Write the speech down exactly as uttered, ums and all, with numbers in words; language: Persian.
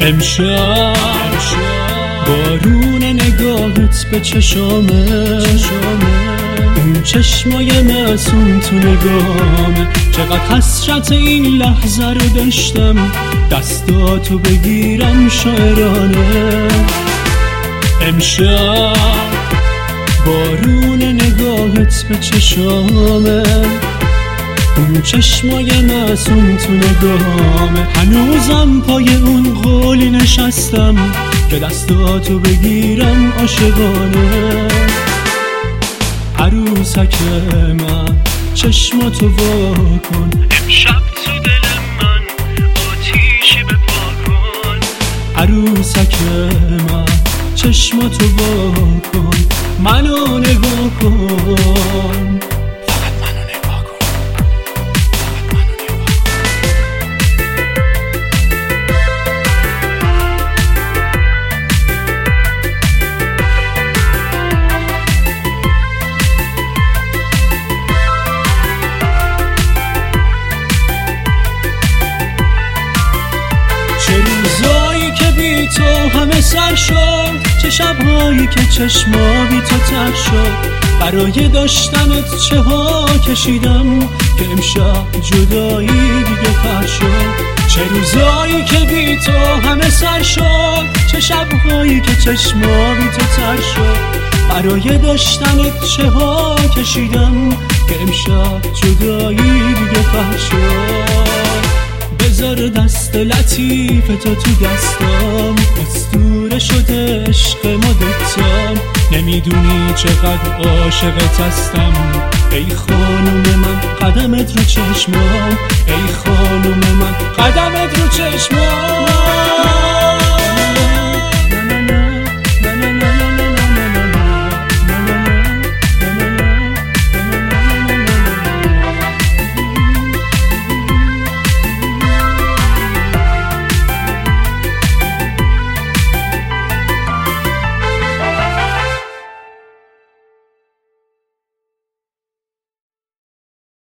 امشب بارون نگاهت به چشامه، اون چشمای معصوم تو نگامه. چقدر حسرت این لحظه رو داشتم دستاتو بگیرم شاعرانه. امشب بارون نگاهت به چشامه، اون چشمای معصوم تو نگامه. هنوزم پای اون قولی نشستم که دستاتو بگیرم عاشقانه. عروسک من چشماتو وا کن، امشب تو دل من آتیشی بپا کن. عروسک من چشماتو وا کن، منو نگاه کن. چه روزایی که بی تو همه سر شد، چه شبهایی که چشما بی تو تر شد. برای داشتنت چه ها کشیدم که امشب جدایی دیگه پر شد. چه روزایی که بی تو همه سر شد، چه شبهایی که چشما بی تو تر شد. برای داشتنت چه ها کشیدم که امشب جدایی دیگه پر شد. بذار دست لطیف تو تو دستام، اسطوره شده عشق ما دوتام. نمیدونی چقدر عاشقت هستم ای خانوم من، قدمت رو چشمام. ای خانوم من قدمت رو چشمام.